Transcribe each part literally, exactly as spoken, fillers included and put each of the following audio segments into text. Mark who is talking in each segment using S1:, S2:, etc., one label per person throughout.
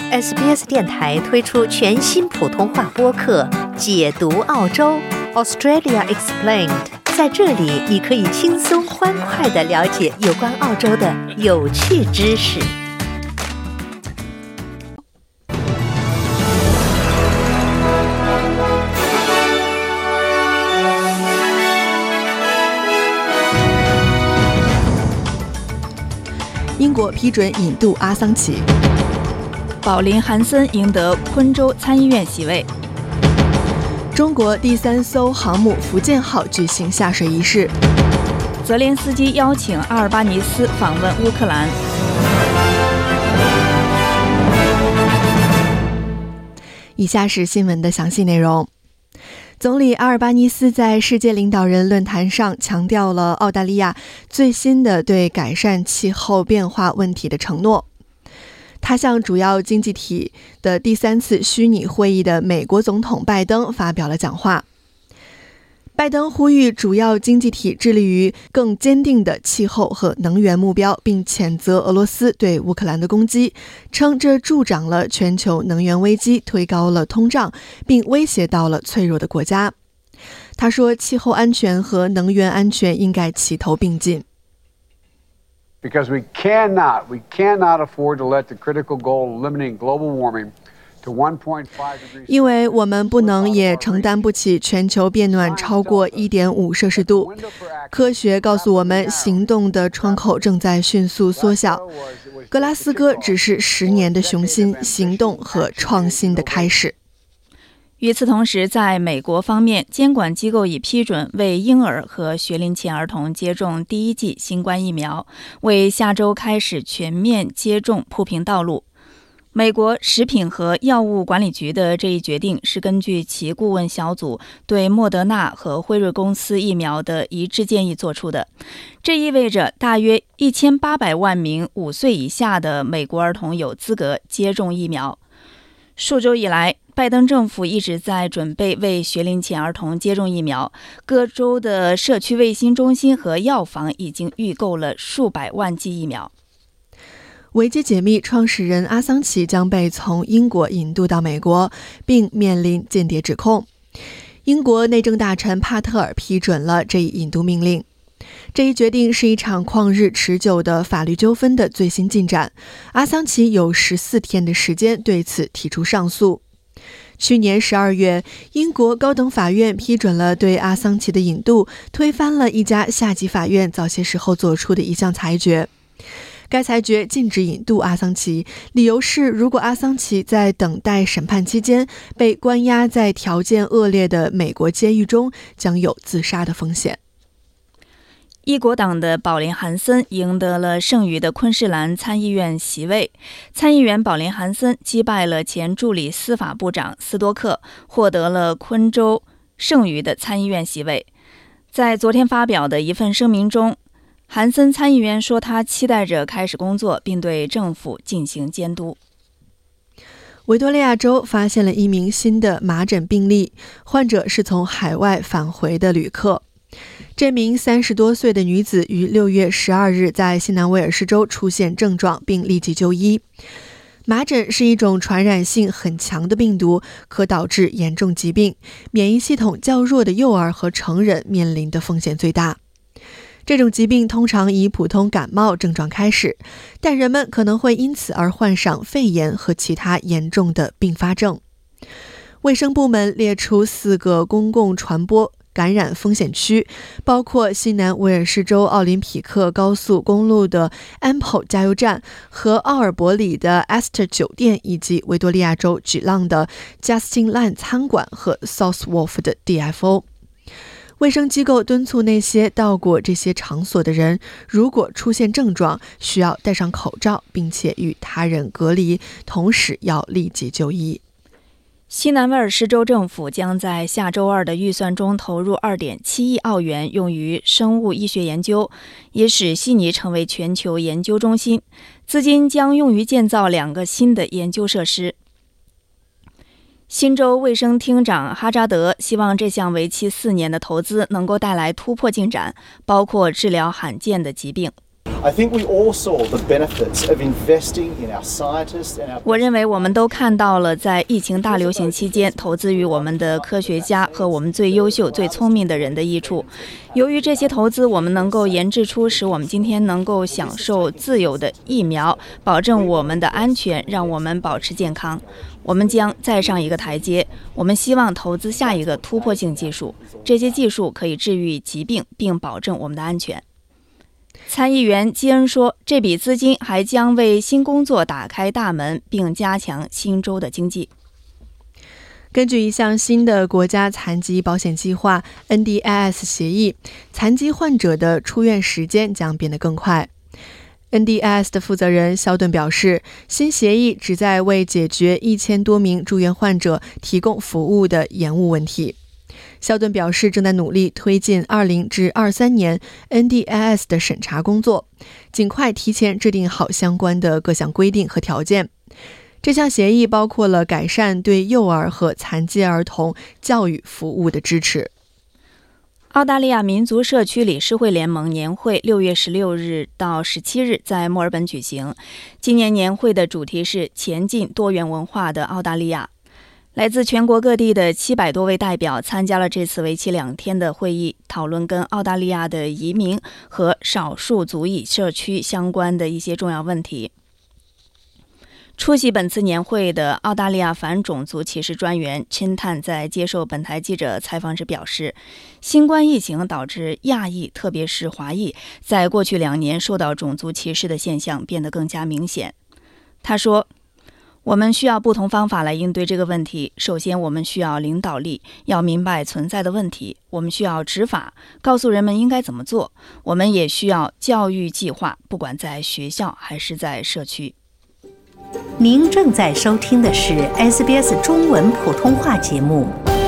S1: S B S 电台推出全新普通话播客《解读澳洲 Australia Explained》，在这里你可以轻松欢快地了解有关澳洲的有趣知识。
S2: 英国批准引渡阿桑奇。
S3: 宝林·韩森赢得昆州参议院席位。
S2: 中国第三艘航母福建号举行下水仪式。
S3: 泽连斯基邀请阿尔巴尼斯访问乌克兰。
S2: 以下是新闻的详细内容。总理阿尔巴尼斯在世界领导人论坛上强调了澳大利亚最新的对改善气候变化问题的承诺。他向主要经济体的第三次虚拟会议的美国总统拜登发表了讲话。拜登呼吁主要经济体致力于更坚定的气候和能源目标，并谴责俄罗斯对乌克兰的攻击，称这助长了全球能源危机，推高了通胀，并威胁到了脆弱的国家。他说，气候安全和能源安全应该齐头并进。
S4: Because we cannot, we cannot afford to let the critical goal of limiting global warming to one point five degrees.
S2: 因为我们不能也承担不起全球变暖超过 一点五摄氏度。科学告诉我们，行动的窗口正在迅速缩小。格拉斯哥只是十年的雄心，行动和创新的开始。
S3: 与此同时，在美国方面，监管机构已批准为婴儿和学龄前儿童接种第一剂新冠疫苗，为下周开始全面接种铺平道路。美国食品和药物管理局的这一决定是根据其顾问小组对莫德纳和辉瑞公司疫苗的一致建议做出的。这意味着大约一千八百万名五岁以下的美国儿童有资格接种疫苗。数周以来，拜登政府一直在准备为学龄前儿童接种疫苗，各州的社区卫sinh中心和药房已经预购了数百万剂疫苗。
S2: 维基解密创始人阿桑奇将被从英国引渡到美国，并面临间谍指控。英国内政大臣帕特尔批准了这一引渡命令。这一决定是一场旷日持久的法律纠纷的最新进展。阿桑奇有十四天的时间对此提出上诉。去年十二月，英国高等法院批准了对阿桑奇的引渡，推翻了一家下级法院早些时候做出的一项裁决。该裁决禁止引渡阿桑奇，理由是如果阿桑奇在等待审判期间被关押在条件恶劣的美国监狱中，将有自杀的风险。
S3: 一国党的宝林·韩森赢得了剩余的昆士兰参议院席位。参议员宝林·韩森击败了前助理司法部长斯多克，获得了昆州剩余的参议院席位。在昨天发表的一份声明中，韩森参议员说他期待着开始工作，并对政府进行监督。
S2: 维多利亚州发现了一名新的麻疹病例，患者是从海外返回的旅客。这名三十多岁的女子于六月十二日在西南威尔士州出现症状，并立即就医。麻疹是一种传染性很强的病毒，可导致严重疾病，免疫系统较弱的幼儿和成人面临的风险最大。这种疾病通常以普通感冒症状开始，但人们可能会因此而患上肺炎和其他严重的并发症。卫生部门列出四个公共传播感染风险区，包括西南威尔士州奥林匹克高速公路的 Ample 加油站和奥尔伯里的 Astor 酒店，以及维多利亚州吉浪的 Justin Line 餐馆和 South Wharf 的 D F O。 卫生机构敦促那些到过这些场所的人，如果出现症状，需要戴上口罩，并且与他人隔离，同时要立即就医。
S3: 西南威尔士州政府将在下周二的预算中投入 二点七亿澳元用于生物医学研究，也使悉尼成为全球研究中心。资金将用于建造两个新的研究设施。新州卫生厅长哈扎德希望这项为期四年的投资能够带来突破进展，包括治疗罕见的疾病。
S5: I think we all saw the benefits of investing in our scientists and our...
S3: 我认为我们都看到了在疫情大流行期间投资于我们的科学家和我们最优秀最聪明的人的益处。由于这些投资，我们能够研制出使我们今天能够享受自由的疫苗，保证我们的安全，让我们保持健康。我们将再上一个台阶，我们希望投资下一个突破性技术，这些技术可以治愈疾病并保证我们的安全。参议员基恩说，这笔资金还将为新工作打开大门，并加强新州的经济。
S2: 根据一项新的国家残疾保险计划 N D I S 协议，残疾患者的出院时间将变得更快。N D I S 的负责人肖顿表示，新协议旨在为解决一千多名住院患者提供服务的延误问题。肖顿表示，正在努力推进二零至二三年 N D I S 的审查工作，尽快提前制定好相关的各项规定和条件。这项协议包括了改善对幼儿和残疾儿童教育服务的支持。
S3: 澳大利亚民族社区理事会联盟年会六月十六日到十七日在墨尔本举行。今年年会的主题是前进多元文化的澳大利亚。来自全国各地的七百多位代表参加了这次为期两天的会议，讨论跟澳大利亚的移民和少数族裔社区相关的一些重要问题。出席本次年会的澳大利亚反种族歧视专员钦探在接受本台记者采访时表示，新冠疫情导致亚裔，特别是华裔，在过去两年受到种族歧视的现象变得更加明显。他说，我们需要不同方法来应对这个问题。首先，我们需要领导力，要明白存在的问题。我们需要执法，告诉人们应该怎么做。我们也需要教育计划，不管在学校还是在社区。
S1: 您正在收听的是 S B S 中文普通话节目。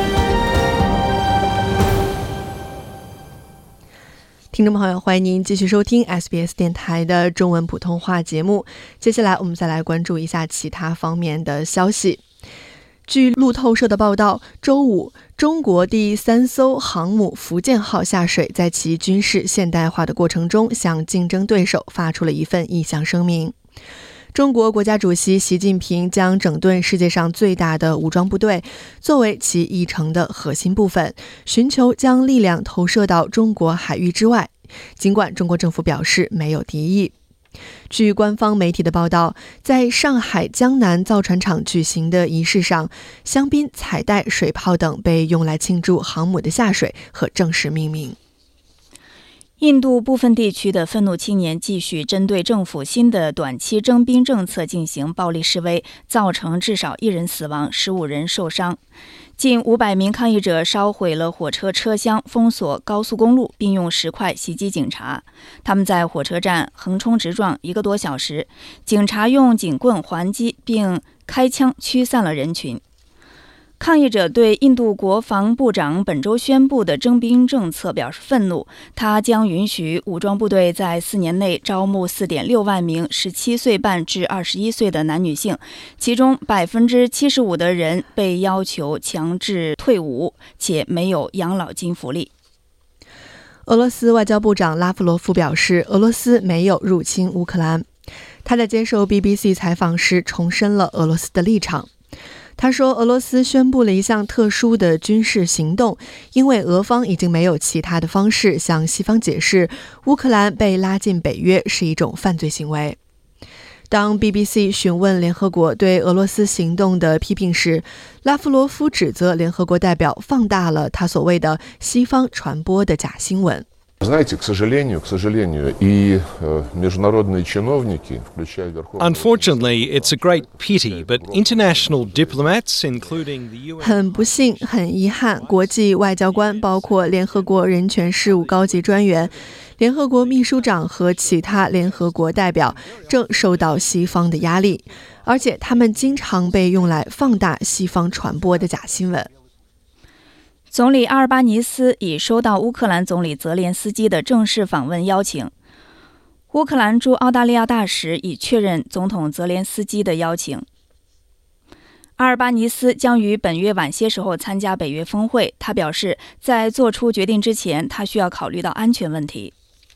S2: 听众朋友，欢迎您继续收听 S B S 电台的中文普通话节目。接下来我们再来关注一下其他方面的消息。据路透社的报道，周五，中国第三艘航母福建号下水，在其军事现代化的过程中，向竞争对手发出了一份意向声明。中国国家主席习近平将整顿世界上最大的武装部队作为其议程的核心部分，寻求将力量投射到中国海域之外，尽管中国政府表示没有敌意。据官方媒体的报道，在上海江南造船厂举行的仪式上，香槟、彩带、水炮等被用来庆祝航母的下水和正式命名。
S3: 印度部分地区的愤怒青年继续针对政府新的短期征兵政策进行暴力示威，造成至少一人死亡，十五人受伤。近五百名抗议者烧毁了火车车厢，封锁高速公路，并用石块袭击警察。他们在火车站横冲直撞一个多小时，警察用警棍还击并开枪驱散了人群。抗议者对印度国防部长本周宣布的征兵政策表示愤怒，他将允许武装部队在四年内招募 四点六万名十七岁半至二十一岁的男女性，其中 百分之七十五 的人被要求强制退伍，且没有养老金福利。
S2: 俄罗斯外交部长拉夫罗夫表示，俄罗斯没有入侵乌克兰。他在接受 B B C 采访时重申了俄罗斯的立场。他说，俄罗斯宣布了一项特殊的军事行动，因为俄方已经没有其他的方式向西方解释乌克兰被拉进北约是一种犯罪行为。当 B B C 询问联合国对俄罗斯行动的批评时，拉夫罗夫指责联合国代表放大了他所谓的西方传播的假新闻。
S6: Знаете, к сожалению, к сожалению, и международные чиновники, включая Верховный...
S7: Unfortunately, it's a great pity, but international diplomats, including the U N...
S2: 很不幸，很遗憾，国际外交官，包括联合国人权事务高级专员、联合国秘书长和其他联合国代表，正受到西方的压力，而且他们经常被用来放大西方传播的假新闻。
S3: 总理阿尔巴尼斯已收到乌克兰总理泽连斯基的正式访问邀请。乌克兰驻澳大利亚大使已确认总统泽连斯基的邀请。阿尔巴尼斯将于本月晚些时候参加北约峰会。他表示，在做出决定之前，他需要考虑到安全问题。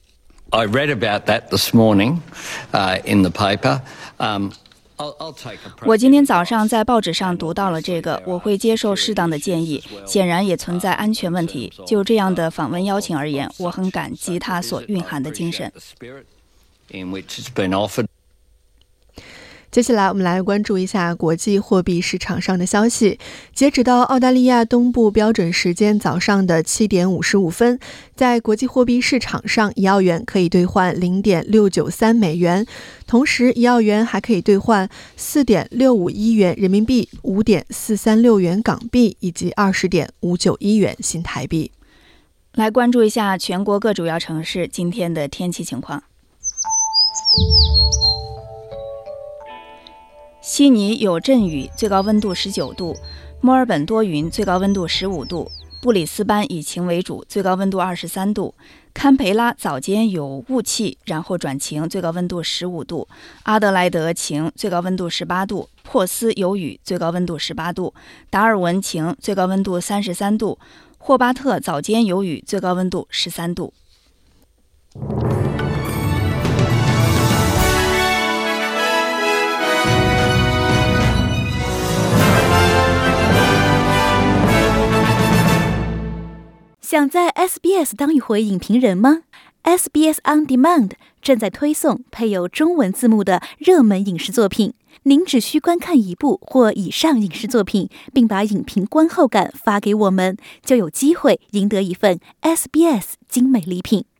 S8: I read about that this morning uh, in the paper. Um,
S3: 我今天早上在报纸上读到了这个，我会接受适当的建议，显然也存在安全问题。就这样的访问邀请而言，我很感激它所蕴含的精神。
S2: 接下来我们来关注一下国际货币市场上的消息。截止到澳大利亚东部标准时间早上的七点五十五分，在国际货币市场上，一澳元可以兑换 零点六九三美元，同时一澳元还可以兑换 四点六五一元人民币、五点四三六元港币以及 二十点五九一元新台币。
S3: 来关注一下全国各主要城市今天的天气情况。悉尼有阵雨，最高温度十九度；墨尔本多云，最高温度十五度；布里斯班以晴为主，最高温度二十三度；堪培拉早间有雾气，然后转晴，最高温度十五度；阿德莱德晴，最高温度十八度；珀斯有雨，最高温度十八度；达尔文晴，最高温度三十三度；霍巴特早间有雨，最高温度十三度。
S9: 想在 S B S 当一回影评人吗？ S B S On Demand 正在推送配有中文字幕的热门影视作品，您只需观看一部或以上影视作品，并把影评观后感发给我们，就有机会赢得一份 S B S 精美礼品。